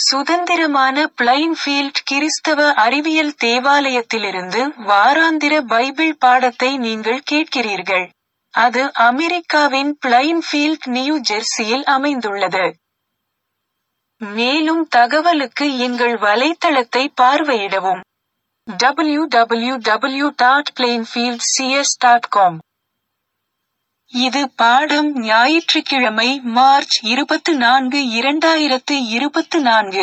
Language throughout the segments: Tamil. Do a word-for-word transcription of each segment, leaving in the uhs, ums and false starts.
சுதந்திரமான பிளைன்ஃபீல்ட் கிறிஸ்தவ அறிவியல் தேவாலயத்திலிருந்து வாராந்திர பைபிள் பாடத்தை நீங்கள் கேட்கிறீர்கள். அது அமெரிக்காவின் பிளைன்ஃபீல்ட், நியூ ஜெர்சியில் அமைந்துள்ளது. மேலும் தகவலுக்கு எங்கள் வலைத்தளத்தை பார்வையிடவும். W W W dot Plainfield C S dot com. இது பாடம் ஞாயிற்றுக்கிழமை மார்ச் இருபத்து நான்கு இரண்டாயிரத்து இருபத்து நான்கு.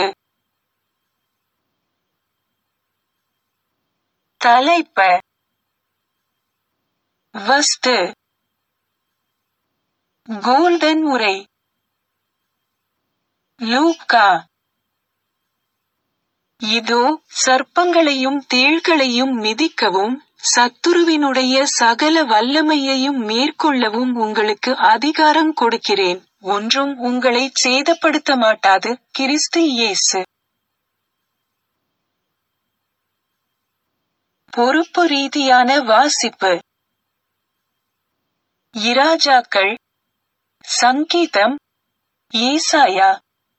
தலைப்பு: வஸ்து. கோல்டன் உரை. லூக்கா. இதோ, சர்ப்பங்களையும் தேள்களையும் மிதிக்கவும், சத்துருவினுடைய சகல வல்லமையையும் மேற்கொள்ளவும் உங்களுக்கு அதிகாரம் கொடுக்கிறேன், ஒன்றும் உங்களைச் சேதப்படுத்த மாட்டாது. கிறிஸ்து இயேசு. பொறுப்பு ரீதியான வாசிப்பு. இராஜாக்கள், சங்கீதம், ஏசாயா.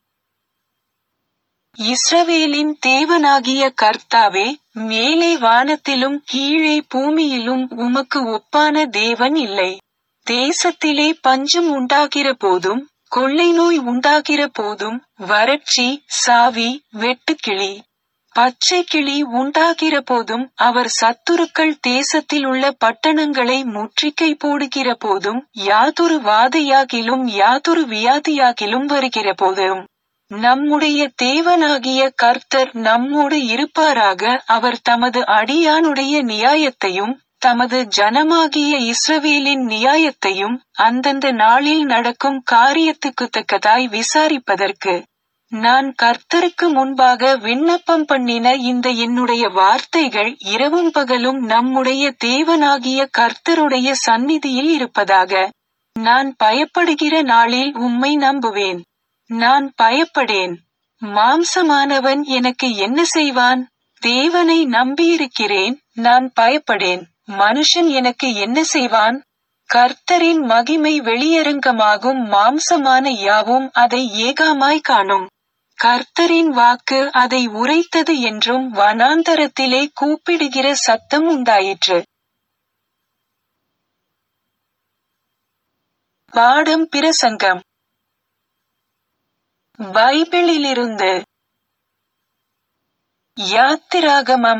இஸ்ரவேலின் தேவனாகிய கர்த்தாவே, மேலே வானத்திலும் கீழே பூமியிலும் உமக்கு ஒப்பான தேவன் இல்லை. தேசத்திலே பஞ்சம் உண்டாகிற போதும், கொள்ளை நோய் உண்டாகிற போதும், வறட்சி, சாவி, வெட்டுக்கிளி, பச்சை கிளி உண்டாகிற போதும், அவர் சத்துருக்கள் தேசத்தில் உள்ள பட்டணங்களை முற்றுகை போடுகிற போதும், யாதொரு வாதையாகிலும் யாதொரு வியாதியாகிலும் வருகிற போதும், நம்முடைய தேவனாகிய கர்த்தர் நம்மோடு இருப்பாராக. அவர் தமது அடியானுடைய நியாயத்தையும் தமது ஜனமாகிய இஸ்ரவேலின் நியாயத்தையும் அந்தந்த நாளில் நடக்கும் காரியத்துக்குத்தக்கதாய் விசாரிப்பதற்கு நான் கர்த்தருக்கு முன்பாக விண்ணப்பம் பண்ணின இந்த என்னுடைய வார்த்தைகள் இரவும் பகலும் நம்முடைய தேவனாகிய கர்த்தருடைய சந்நிதியில் இருப்பதாக. நான் பயப்படுகிற நாளில் உம்மை நம்புவேன். நான் பயப்படேன். மாம்சமானவன் எனக்கு என்ன செய்வான்? தேவனை நம்பியிருக்கிறேன், நான் பயப்படேன். மனுஷன் எனக்கு என்ன செய்வான்? கர்த்தரின் மகிமை வெளியரங்கமாகும். மாம்சமான யாவும் அதை ஏகாமாய் காணும். கர்த்தரின் வாக்கு அதை உரைத்தது என்றும் வனாந்தரத்திலே கூப்பிடுகிற சத்தம் உண்டாயிற்று. பாடம் பிரசங்கம். பைபிளிலிருந்து யாத்திராகமம்.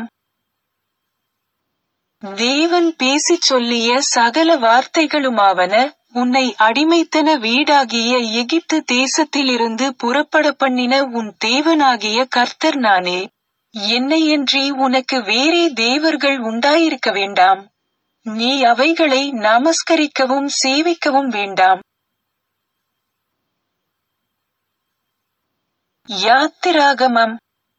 தேவன் பேசிச் சொல்லிய சகல வார்த்தைகளுமாவன, உன்னை அடிமைத்தன வீடாகிய எகிப்து தேசத்திலிருந்து புறப்பட பண்ணின உன் தேவனாகிய கர்த்தர் நானே. என்னையன்றி உனக்கு வேறே தேவர்கள் உண்டாயிருக்க வேண்டாம். நீ அவைகளை நமஸ்கரிக்கவும் சேவிக்கவும் வேண்டாம். யாத்திராகமம்.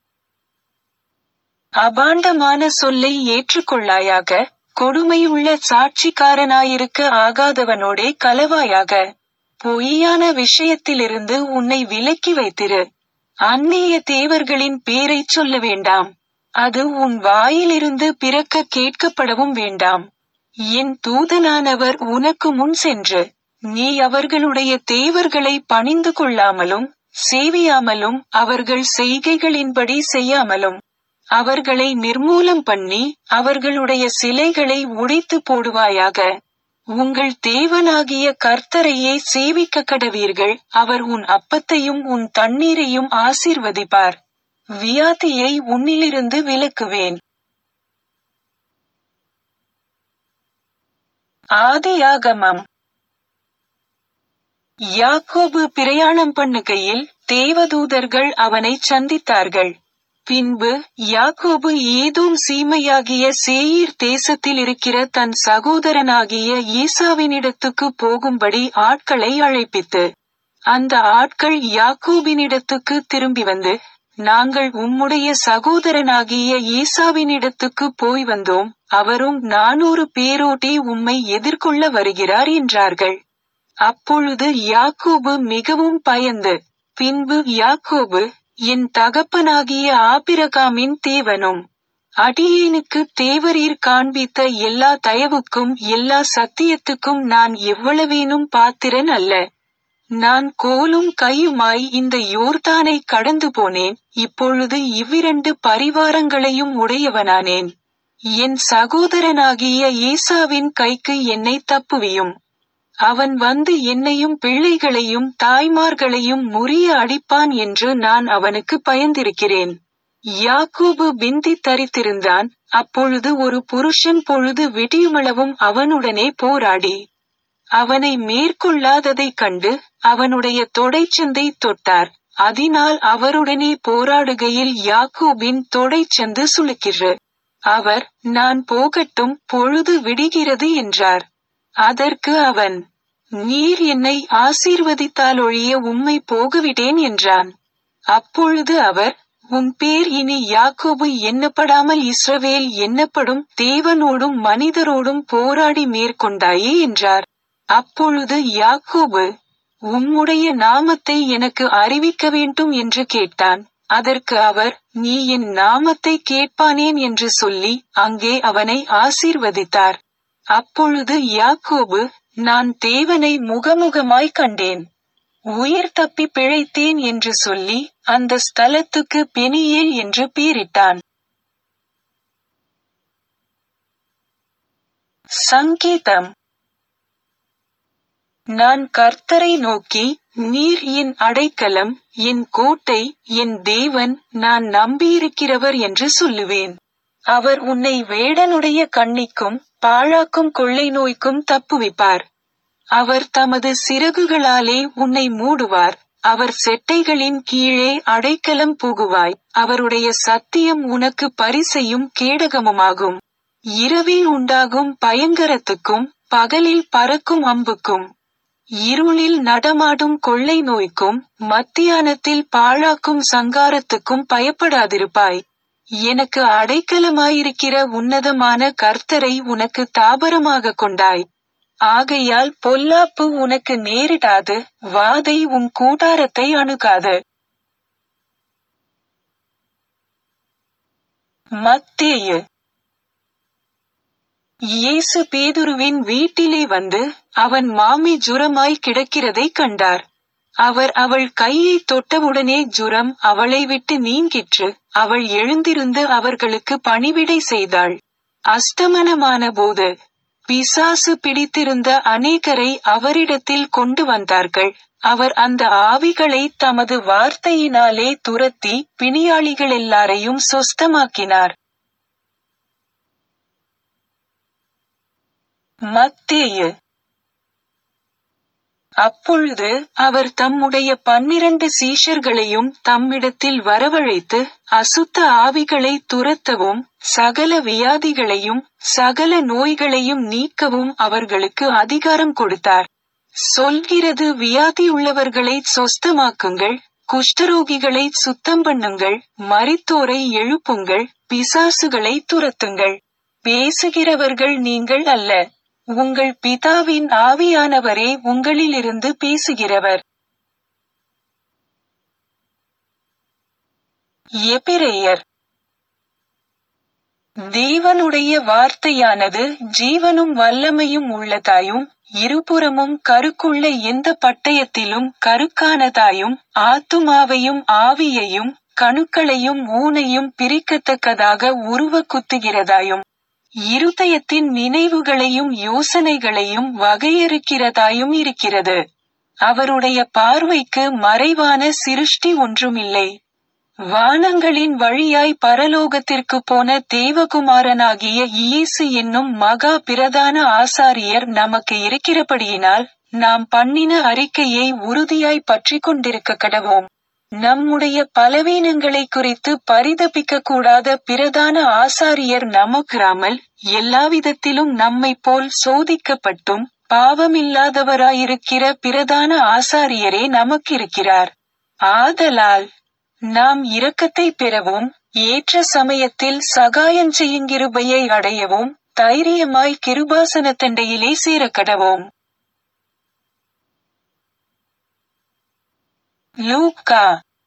அபாண்டமான சொல்லை ஏற்றுக்கொள்ளாயாக, கொடுமையுள்ள சாட்சிக்காரனாயிருக்க ஆகாதவனோடே கலவாயாக. பொய்யான விஷயத்திலிருந்து உன்னை விலக்கி வைத்திரு. அந்நிய தேவர்களின் பேரைச் சொல்ல வேண்டாம். அது உன் வாயிலிருந்து பிறக்க கேட்கப்படவும் வேண்டாம். என் தூதனானவர் உனக்கு முன் சென்று, நீ அவர்களுடைய தேவர்களை பணிந்து கொள்ளாமலும் சேவியாமலும் அவர்கள் செய்கைகளின்படி செய்யாமலும் அவர்களை நிர்மூலம் பண்ணி அவர்களுடைய சிலைகளை உடைத்து போடுவாயாக. உங்கள் தேவனாகிய கர்த்தரையே சேவிக்க கடவீர்கள். அவர் உன் அப்பத்தையும் உன் தண்ணீரையும் ஆசீர்வதிப்பார். வியாதியை உன்னிலிருந்து விலக்குவேன். ஆதியாகமம். யாக்கோபு பிரயாணம் பண்ணுகையில் தேவதூதர்கள் அவனை சந்தித்தார்கள். பின்பு யாக்கோபு ஏதோம் சீமையாகிய சேயீர் தேசத்தில் இருக்கிற தன் சகோதரனாகிய ஈசாவினிடத்துக்கு போகும்படி ஆட்களை அழைப்பித்து, அந்த ஆட்கள் யாக்கோபினிடத்துக்கு திரும்பி வந்து, நாங்கள் உம்முடைய சகோதரனாகிய ஈசாவினிடத்துக்கு போய் வந்தோம், அவரும் நானூறு பேரோட்டி உம்மை எதிர்கொள்ள வருகிறார் என்றார்கள். அப்பொழுது யாக்கோபு மிகவும் பயந்து, பின்பு யாக்கோபு, என் தகப்பனாகிய ஆபிரகாமின் தேவனும் அடியேனுக்கு தேவரீர் காண்பித்த எல்லா தயவுக்கும் எல்லா சத்தியத்துக்கும் நான் எவ்வளவேனும் பாத்திரன் அல்ல. நான் கோலும் கையுமாய் இந்த யோர்தானை கடந்து போனேன், இப்பொழுது இவ்விரண்டு பரிவாரங்களையும் உடையவனானேன். என் சகோதரனாகிய ஏசாவின் கைக்கு என்னை தப்புவியும். அவன் வந்து என்னையும் பிள்ளைகளையும் தாய்மார்களையும் முறிய அடிப்பான் என்று நான் அவனுக்கு பயந்திருக்கிறேன். யாக்கோபு பிந்தி தரித்திருந்தான். அப்பொழுது ஒரு புருஷன் பொழுது விடியுமளவும் அவனுடனே போராடி அவனை மேற்கொள்ளாததைக் கண்டு அவனுடைய தொடைச்சந்தை தொட்டார். அதனால் அவருடனே போராடுகையில் யாக்கோபின் தொடைச்சந்து சுளுக்கிற்று. அவர், நான் போகட்டும், பொழுது விடுகிறது என்றார். அதற்கு அவன், நீர் என்னை ஆசீர்வதித்தாலொழிய உம்மை போகவிடேன் என்றான். அப்பொழுது அவர், உன் பேர் இனி யாக்கோபு எண்ணப்படாமல் இஸ்ரவேல் எண்ணப்படும், தேவனோடும் மனிதரோடும் போராடி மேற்கொண்டாயே என்றார். அப்பொழுது யாக்கோபு, உம்முடைய நாமத்தை எனக்கு அறிவிக்க வேண்டும் என்று கேட்டான். அதற்கு அவர், நீ என் நாமத்தை கேட்பானேன் என்று சொல்லி அங்கே அவனை ஆசீர்வதித்தார். அப்பொழுது யாக்கோபு, நான் தேவனை முகமுகமாய் கண்டேன், உயிர் தப்பி பிழைத்தேன் என்று சொல்லி அந்த ஸ்தலத்துக்கு பெனியேல் என்று பெயரிட்டான். சங்கீதம். நான் கர்த்தரை நோக்கி, நீர் என் அடைக்கலம், என் கோட்டை, என் தேவன், நான் நம்பியிருக்கிறவர் என்று சொல்லுவேன். அவர் உன்னை வேடனுடைய கண்ணிக்கும் பாழாக்கும் கொள்ளை நோய்க்கும் தப்புவிப்பார். அவர் தமது சிறகுகளாலே உன்னை மூடுவார். அவர் செட்டைகளின் கீழே அடைக்கலம் புகுவாய். அவருடைய சத்தியம் உனக்கு பரிசையும் கேடகமுமாகும். இரவில் உண்டாகும் பயங்கரத்துக்கும் பகலில் பறக்கும் அம்புக்கும் இருளில் நடமாடும் கொள்ளை நோய்க்கும் மத்தியானத்தில் பாழாக்கும் சங்காரத்துக்கும் பயப்படாதிருப்பாய். எனக்கு அடைக்கலமாயிருக்கிற உன்னதமான கர்த்தரை உனக்கு தாபரமாக கொண்டாய். ஆகையால் பொல்லாப்பு உனக்கு நேரிடாது, வாதை உன் கூடாரத்தை அணுகாது. மத்தேயு. இயேசு பேதுருவின் வீட்டிலே வந்து அவன் மாமி ஜுரமாய் கிடக்கிறதை கண்டார். அவர் அவள் கையை தொட்டவுடனே ஜுரம் அவளை விட்டு நீங்கிற்று. அவள் எழுந்திருந்து அவர்களுக்கு பணிவிடை செய்தாள். அஸ்தமனமான போது பிசாசு பிடித்திருந்த அநேகரை அவரிடத்தில் கொண்டு வந்தார்கள். அவர் அந்த ஆவிகளை தமது வார்த்தையினாலே துரத்தி பிணியாளிகள் எல்லாரையும் சொஸ்தமாக்கினார். மத்தேயு. அப்பொழுது அவர் தம்முடைய பன்னிரண்டு சீஷர்களையும் தம்மிடத்தில் வரவழைத்து அசுத்த ஆவிகளை துரத்தவும் சகல வியாதிகளையும் சகல நோய்களையும் நீக்கவும் அவர்களுக்கு அதிகாரம் கொடுத்தார். சொல்கிறது, வியாதியுள்ளவர்களை சொஸ்தமாக்குங்கள், குஷ்டரோகிகளை சுத்தம் பண்ணுங்கள், மரித்தோரை எழுப்புங்கள், பிசாசுகளை துரத்துங்கள். பேசுகிறவர்கள் நீங்கள் அல்ல, உங்கள் பிதாவின் ஆவியானவரே உங்களிலிருந்து பேசுகிறவர். எபிரெயர். தேவனுடைய வார்த்தையானது ஜீவனும் வல்லமையும் உள்ளதாயும் இருபுறமும் கருக்குள்ள எந்த பட்டயத்திலும் கருக்கானதாயும் ஆத்துமாவையும் ஆவியையும் கணுக்களையும் ஊனையும் பிரிக்கத்தக்கதாக உருவ குத்துகிறதாயும் இருதயத்தின் நினைவுகளையும் யோசனைகளையும் வகையறுக்கிறதாயும் இருக்கிறது. அவருடைய பார்வைக்கு மறைவான சிருஷ்டி ஒன்றுமில்லை. வானங்களின் வழியாய் பரலோகத்திற்கு போன தேவகுமாரனாகிய இயேசு என்னும் மகா பிரதான ஆசாரியர் நமக்கு இருக்கிறபடியினால் நாம் பண்ணின அறிக்கையை உறுதியாய் பற்றிக் கொண்டிருக்க கடவோம். நம்முடைய பலவீனங்களை குறித்து பரிதபிக்க கூடாத பிரதான ஆசாரியர் நமக்கிராமல் எல்லாவிதத்திலும் நம்மை போல் சோதிக்கப்பட்டும் பாவமில்லாதவராயிருக்கிற பிரதான ஆசாரியரே நமக்கிருக்கிறார். ஆதலால் நாம் இரக்கத்தை பெறவும் ஏற்ற சமயத்தில் சகாயம் செய்யுங்கிருபையை அடையவும் தைரியமாய் கிருபாசனத்தண்டையிலே சேரக்கடவோம். லூக்கா.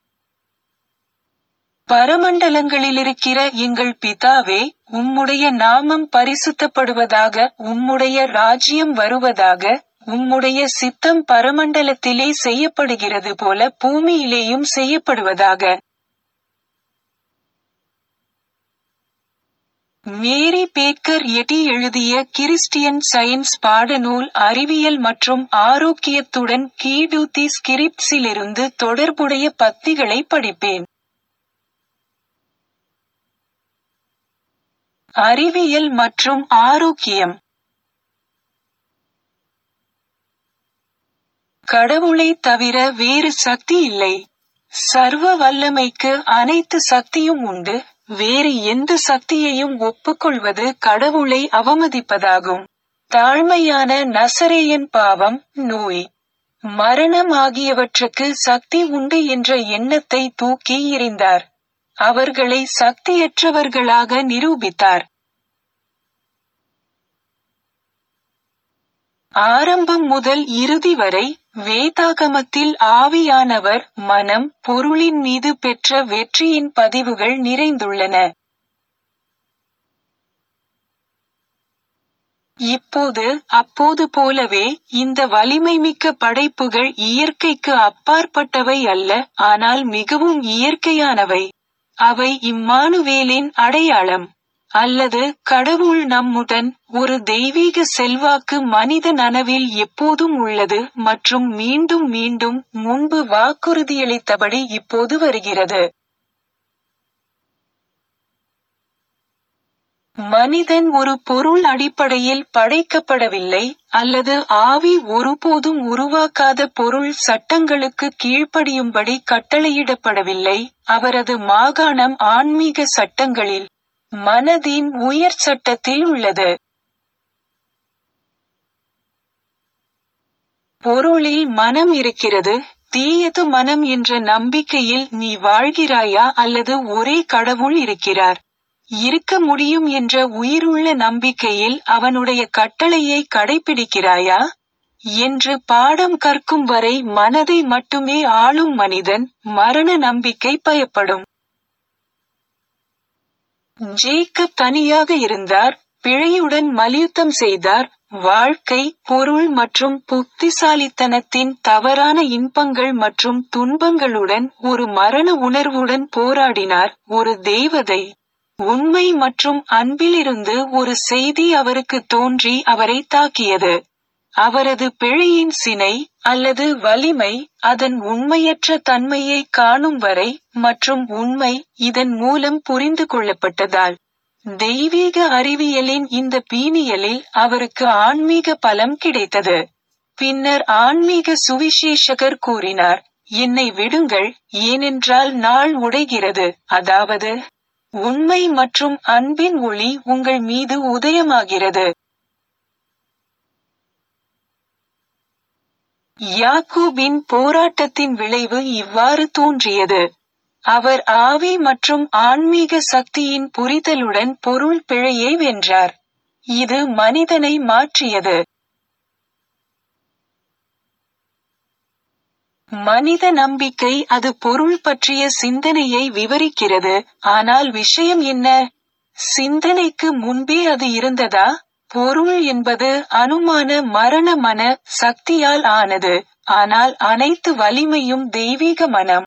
பரமண்டலங்களிலிருக்கிற எங்கள் பிதாவே, உம்முடைய நாமம் பரிசுத்தப்படுவதாக, உம்முடைய ராஜ்யம் வருவதாக, உம்முடைய சித்தம் பரமண்டலத்திலே செய்யப்படுகிறது போல பூமியிலேயும் செய்யப்படுவதாக. மேரி பேக்கர் எட்டி எழுதிய கிறிஸ்டியன் சயின்ஸ் பாடநூல் அறிவியல் மற்றும் ஆரோக்கியத்துடன் கீடூத்தி ஸ்கிரிப்ட்ஸிலிருந்து தொடர்புடைய பத்திகளை படிப்பேன். அறிவியல் மற்றும் ஆரோக்கியம். கடவுளை தவிர வேறு சக்தி இல்லை. சர்வ வல்லமைக்கு அனைத்து சக்தியும் உண்டு. வேறு எந்த சக்தியையும் ஒப்புக்கொள்வது கடவுளை அவமதிப்பதாகும். தாழ்மையான நசரேயன் பாவம், நோய், மரணம் ஆகியவற்றுக்கு சக்தி உண்டு என்ற எண்ணத்தை தூக்கி எறிந்தார். அவர்களை சக்தியற்றவர்களாக நிரூபித்தார். ஆரம்பம் முதல் இறுதி வரை வேதாகமத்தில் ஆவியானவர் மனம், பொருளின் மீது பெற்ற வெற்றியின் பதிவுகள் நிறைந்துள்ளன. இப்போது அப்போது போலவே இந்த வலிமைமிக்க படைப்புகள் இயற்கைக்கு அப்பாற்பட்டவை அல்ல, ஆனால் மிகவும் இயற்கையானவை. அவை இம்மானுவேலின் அடையாளம். அல்லது கடவுள் நம்முடன். ஒரு தெய்வீக செல்வாக்கு மனித நனவில் எப்போதும் உள்ளது மற்றும் மீண்டும் மீண்டும் முன்பு வாக்குறுதியளித்தபடி இப்போது வருகிறது. மனிதன் ஒரு பொருள் அடிப்படையில் படைக்கப்படவில்லை, அல்லது ஆவி ஒருபோதும் உருவாக்காத பொருள் சட்டங்களுக்கு கீழ்ப்படியும்படி கட்டளையிடப்படவில்லை. அவரது மாகாணம் ஆன்மீக சட்டங்களில், மனதின் உயர் சட்டத்தில் உள்ளது. பொருளில் மனம் இருக்கிறது. தீயது மனம் என்ற நம்பிக்கையில் நீ வாழ்கிறாயா அல்லது ஒரே கடவுள் இருக்கிறார், இருக்க முடியும் என்ற உயிருள்ள நம்பிக்கையில் அவனுடைய கட்டளையை கடைபிடிக்கிறாயா என்று பாடம் கற்கும் வரை மனதை மட்டுமே ஆளும் மனிதன் மரண நம்பிக்கை பயப்படும். ஜேக்கப் தனியாக இருந்தார், பிழையுடன் மல்யுத்தம் செய்தார். வாழ்க்கை, பொருள் மற்றும் புத்திசாலித்தனத்தின் தவறான இன்பங்கள் மற்றும் துன்பங்களுடன் ஒரு மரண உணர்வுடன் போராடினார். ஒரு தேவதை, உண்மை மற்றும் அன்பிலிருந்து ஒரு செய்தி அவருக்கு தோன்றி அவரை தாக்கியது. அவரது பிழையின் சினை, அல்லது வலிமை, அதன் உண்மையற்ற தன்மையை காணும் வரை, மற்றும் உண்மை இதன் மூலம் புரிந்து கொள்ளப்பட்டதால், தெய்வீக அறிவியலின் இந்த பீனியலில் அவருக்கு ஆன்மீக பலம் கிடைத்தது. பின்னர் ஆன்மீக சுவிசேஷகர் கூறினார், என்னை விடுங்கள், ஏனென்றால் நாள் உடைகிறது, அதாவது உண்மை மற்றும் அன்பின் ஒளி உங்கள் மீது உதயமாகிறது. யாக்கோபின் போராட்டத்தின் விளைவு இவ்வாறு தோன்றியது. அவர் ஆவி மற்றும் ஆன்மீக சக்தியின் புரிதலுடன் பொருள் பிழையை வென்றார். இது மனிதனை மாற்றியது. மனித நம்பிக்கை அது பொருள் பற்றிய சிந்தனையை விவரிக்கிறது, ஆனால் விஷயம் என்ன? சிந்தனைக்கு முன்பே அது இருந்ததா? பொருள் என்பது அனுமான மரண மன சக்தியால் ஆனது, ஆனால் அனைத்து வலிமையும் தெய்வீக மனம்.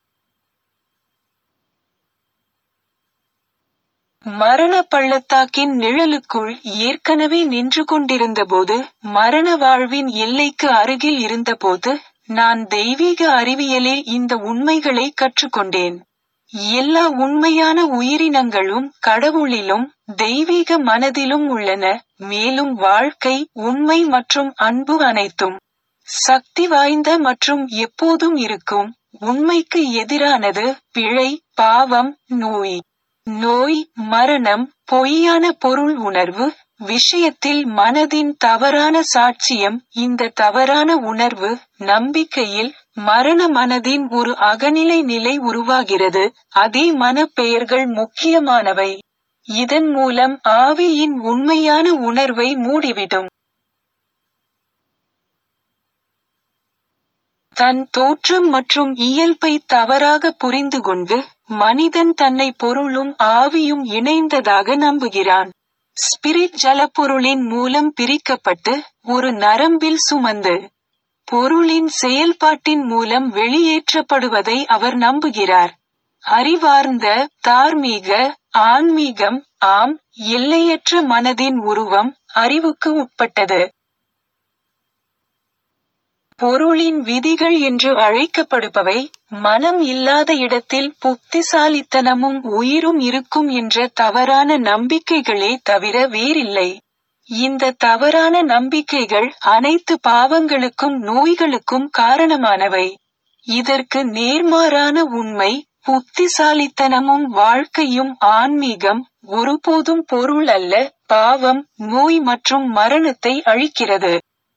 மரண பள்ளத்தாக்கின் நிழலுக்குள் ஏற்கனவே நின்று கொண்டிருந்தபோது, மரண வாழ்வின் எல்லைக்கு அருகில் இருந்தபோது, நான் தெய்வீக அறிவியலில் இந்த உண்மைகளை கற்றுக்கொண்டேன். எல்லா உண்மையான உயிரினங்களும் கடவுளிலும் தெய்வீக மனதிலும் உள்ளன, மேலும் வாழ்க்கை, உண்மை மற்றும் அன்பு அனைத்தும் சக்தி வாய்ந்த மற்றும் எப்போதும் இருக்கும். உண்மைக்கு எதிரானது பிழை, பாவம், நோய். நோய், மரணம், பொய்யான பொருள் உணர்வு விஷயத்தில் மனதின் தவறான சாட்சியம். இந்த தவறான உணர்வு நம்பிக்கையில் மரண மனதின் ஒரு அகநிலை நிலை உருவாகிறது. அதே மனப்பெயர்கள் முக்கியமானவை. இதன் மூலம் ஆவியின் உண்மையான உணர்வை மூடிவிடும். தன் தோற்றம் மற்றும் இயல்பை தவறாக புரிந்துகொண்டு, மனிதன் தன்னை பொருளும் ஆவியும் இணைந்ததாக நம்புகிறான். ஸ்பிரிட் ஜலப்பொருளின் மூலம் பிரிக்கப்பட்டு ஒரு நரம்பில் சுமந்து பொருளின் செயல்பாட்டின் மூலம் வெளியேற்றப்படுவதை அவர் நம்புகிறார். அறிவார்ந்த தார்மீக ஆன்மீகம் ஆம் எல்லையற்ற மனதின் உருவம் அறிவுக்கு உட்பட்டது. பொருளின் விதிகள் என்று அழைக்கப்படுபவை மனம் இல்லாத இடத்தில் புத்திசாலித்தனமும் உயிரும் இருக்கும் என்ற தவறான நம்பிக்கைகளே தவிர வேறில்லை. இந்த தவறான நம்பிக்கைகள் அனைத்து பாவங்களுக்கும் நோய்களுக்கும் காரணமானவை. இதற்கு நேர்மாறான உண்மை புத்திசாலித்தனமும் வாழ்க்கையும் ஆன்மீகம் ஒருபோதும் பொருள் அல்ல, பாவம், நோய் மற்றும் மரணத்தை அழிக்கிறது.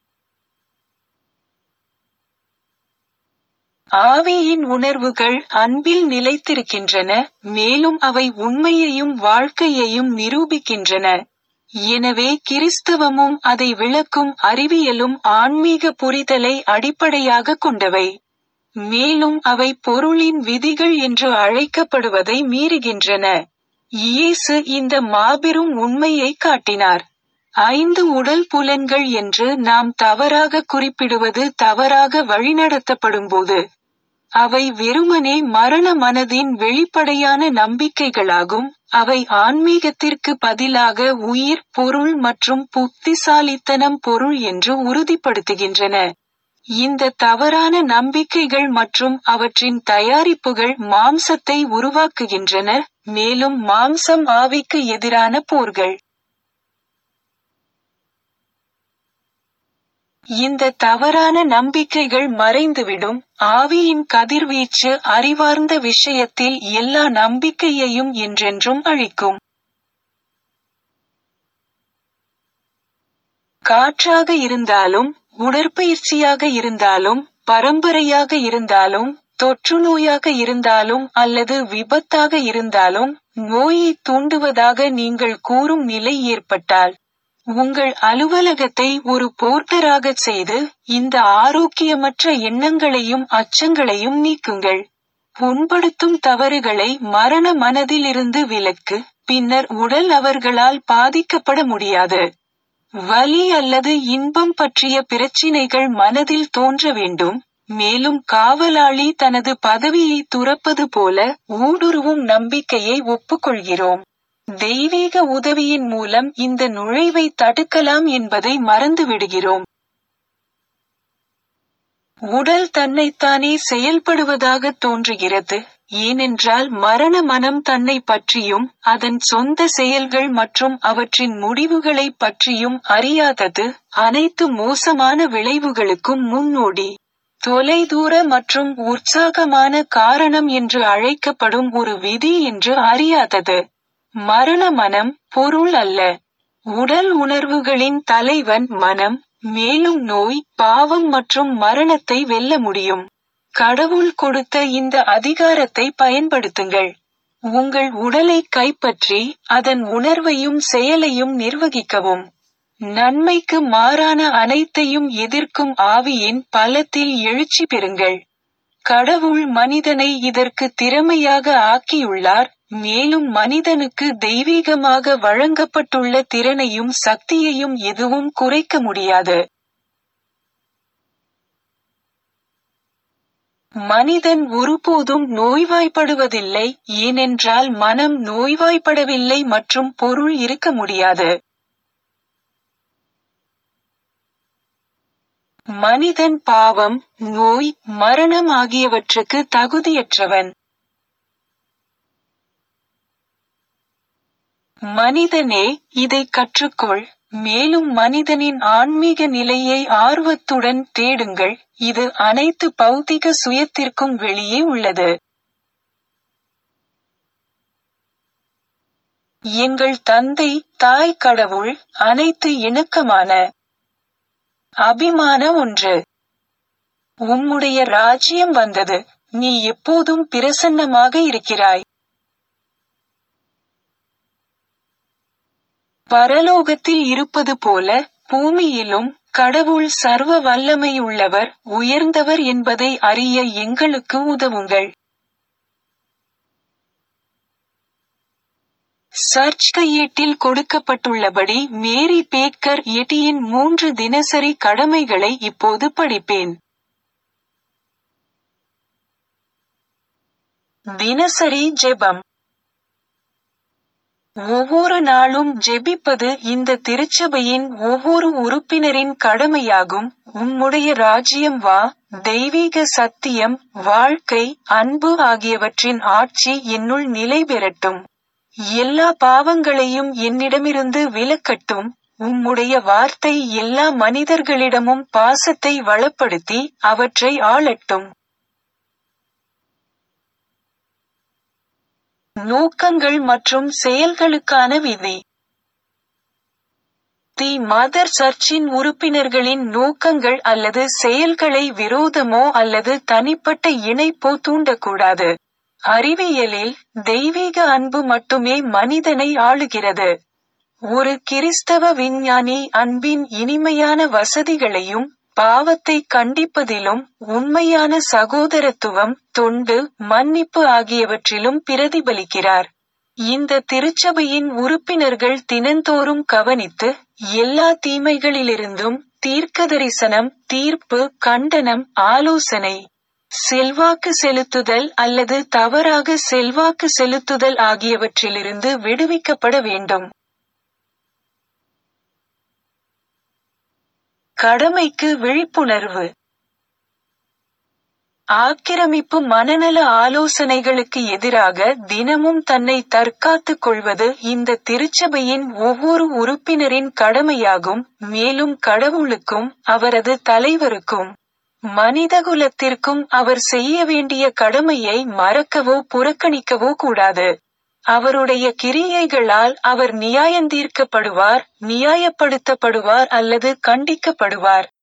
ஆவியின் உணர்வுகள் அன்பில் நிலைத்திருக்கின்றன, மேலும் அவை உண்மையையும் வாழ்க்கையையும் நிரூபிக்கின்றன. எனவே கிறிஸ்தவமும் அதை விளக்கும் அறிவியலும் ஆன்மீக புரிதலை அடிப்படையாக கொண்டவை. மேலும் அவை பொருளின் விதிகள் என்று அழைக்கப்படுவதை மீறுகின்றன. இயேசு இந்த மாபெரும் உண்மையை காட்டினார். ஐந்து உடல் புலன்கள் என்று நாம் தவறாக குறிப்பிடுவது தவறாக வழிநடத்தப்படும்போது அவை வெறுமனே மரண மனதின் வெளிப்படையான நம்பிக்கைகளாகும். அவை ஆன்மீகத்திற்கு பதிலாக உயிர், பொருள் மற்றும் புத்திசாலித்தனம் பொருள் என்று உறுதிப்படுத்துகின்றன. இந்த தவறான நம்பிக்கைகள் மற்றும் அவற்றின் தயாரிப்புகள் மாம்சத்தை உருவாக்குகின்றன, மேலும் மாம்சம் ஆவிக்கு எதிரான போர்கள். இந்த தவறான நம்பிக்கைகள் மறைந்துவிடும். ஆவியின் கதிர்வீச்சு அறிவார்ந்த விஷயத்தில் எல்லா நம்பிக்கையையும் என்றென்றும் அழிக்கும். காற்றாக இருந்தாலும், உடற்பயிற்சியாக இருந்தாலும், பரம்பரையாக இருந்தாலும், தொற்றுநோயாக இருந்தாலும் அல்லது விபத்தாக இருந்தாலும், நோயை தூண்டுவதாக நீங்கள் கூறும் நிலை ஏற்பட்டால், உங்கள் அலுவலகத்தை ஒரு போர்ட்டராகச் செய்து இந்த ஆரோக்கியமற்ற எண்ணங்களையும் அச்சங்களையும் நீக்குங்கள். புண்படுத்தும் தவறுகளை மரண மனதிலிருந்து விலக்கு, பின்னர் உடல் அவர்களால் பாதிக்கப்பட முடியாது. வலி அல்லது இன்பம் பற்றிய பிரச்சினைகள் மனதில் தோன்ற வேண்டும், மேலும் காவலாளி தனது பதவியை துறப்பது போல ஊடுருவும் நம்பிக்கையை ஒப்புக்கொள்கிறோம். தெய்வீக உதவியின் மூலம் இந்த நுழைவை தடுக்கலாம் என்பதை மறந்துவிடுகிறோம். உடல் தன்னைத்தானே செயல்படுவதாக தோன்றுகிறது, ஏனென்றால் மரண மனம் தன்னை பற்றியும் அதன் சொந்த செயல்கள் மற்றும் அவற்றின் முடிவுகளைப் பற்றியும் அறியாதது அனைத்து மோசமான விளைவுகளுக்கும் முன்னோடி. தொலைதூர மற்றும் உற்சாகமான காரணம் என்று அழைக்கப்படும் ஒரு விதி என்று அறியாதது. மரண மனம் பொருள் அல்ல. உடல் உணர்வுகளின் தலைவன் மனம், மேலும் நோய், பாவம் மற்றும் மரணத்தை வெல்ல முடியும். கடவுள் கொடுத்த இந்த அதிகாரத்தை பயன்படுத்துங்கள். உங்கள் உடலை கைப்பற்றி அதன் உணர்வையும் செயலையும் நிர்வகிக்கவும். நன்மைக்கு மாறான அனைத்தையும் எதிர்க்கும் ஆவியின் பலத்தில் எழுச்சி பெறுங்கள். கடவுள் மனிதனை இதற்கு திறமையாக ஆக்கியுள்ளார், மேலும் மனிதனுக்கு தெய்வீகமாக வழங்கப்பட்டுள்ள திறனையும் சக்தியையும் எதுவும் குறைக்க முடியாது. மனிதன் ஒருபோதும் நோய்வாய்ப்படுவதில்லை, ஏனென்றால் மனம் நோய்வாய்ப்படவில்லை மற்றும் பொருள் இருக்க முடியாது. மனிதன் பாவம், நோய், மரணம் ஆகியவற்றுக்கு தகுதியற்றவன். மனிதனே, இதை கற்றுக்கொள், மேலும் மனிதனின் ஆன்மீக நிலையை ஆர்வத்துடன் தேடுங்கள், இது அனைத்து பௌதிக சுயத்திற்கும் வெளியே உள்ளது. எங்கள் தந்தை, தாய் கடவுள், அனைத்து இணக்கமான அபிமான ஒன்று. உம்முடைய ராஜ்யம் வந்தது, நீ எப்போதும் பிரசன்னமாக இருக்கிறாய். பரலோகத்தில் இருப்பது போல பூமியிலும் கடவுள் சர்வ வல்லமையுள்ளவர், உயர்ந்தவர் என்பதை அறிய எங்களுக்கு உதவுங்கள். சர்ச் கையேட்டில் கொடுக்கப்பட்டுள்ளபடி மேரி பேக்கர் எட்டியின் மூன்று தினசரி கடமைகளை இப்போது படிப்பேன். தினசரி ஜெபம். ஒவ்வொரு நாளும் ஜெபிப்பது இந்த திருச்சபையின் ஒவ்வொரு உறுப்பினரின் கடமையாகும். உம்முடைய ராஜ்யம் வா, தெய்வீக சத்தியம், வாழ்க்கை, அன்பு ஆகியவற்றின் ஆட்சி என்னுள் நிலை பெறட்டும். எல்லா பாவங்களையும் என்னிடமிருந்து விலக்கட்டும். உம்முடைய வார்த்தை எல்லா மனிதர்களிடமும் பாசத்தை வளப்படுத்தி அவற்றை ஆளட்டும். நோக்கங்கள் மற்றும் செயல்களுக்கான விதி. தி மதர் சர்ச்சின் உறுப்பினர்களின் நோக்கங்கள் அல்லது செயல்களை விரோதமோ அல்லது தனிப்பட்ட இணைப்போ தூண்டக்கூடாது. அறிவியலில், தெய்வீக அன்பு மட்டுமே மனிதனை ஆளுகிறது. ஒரு கிறிஸ்தவ விஞ்ஞானி அன்பின் இனிமையான வசதிகளையும், பாவத்தை கண்டிப்பதிலும், உண்மையான சகோதரத்துவம், தொண்டு, மன்னிப்பு ஆகியவற்றிலும் பிரதிபலிக்கிறார். இந்த திருச்சபையின் உறுப்பினர்கள் தினந்தோறும் கவனித்து, எல்லா தீமைகளிலிருந்தும் தீர்க்கதரிசனம், தீர்ப்பு, கண்டனம், ஆலோசனை, செல்வாக்கு செலுத்துதல் அல்லது தவறாக செல்வாக்கு செலுத்துதல் ஆகியவற்றிலிருந்து விடுவிக்கப்பட வேண்டும். கடமைக்கு விழிப்புணர்வு. ஆக்கிரமிப்பு மனநல ஆலோசனைகளுக்கு எதிராக தினமும் தன்னை தற்காத்துக் கொள்வது இந்த திருச்சபையின் ஒவ்வொரு உறுப்பினரின் கடமையாகும். மேலும் கடவுளுக்கும், அவரது தலைவருக்கும், மனிதகுலத்திற்கும் அவர் செய்ய வேண்டிய கடமையை மறக்கவோ புறக்கணிக்கவோ கூடாது. அவருடைய கிரியைகளால் அவர் நியாயந்தீர்க்கப்படுவார், நியாயப்படுத்தப்படுவார் அல்லது கண்டிக்கப்படுவார்.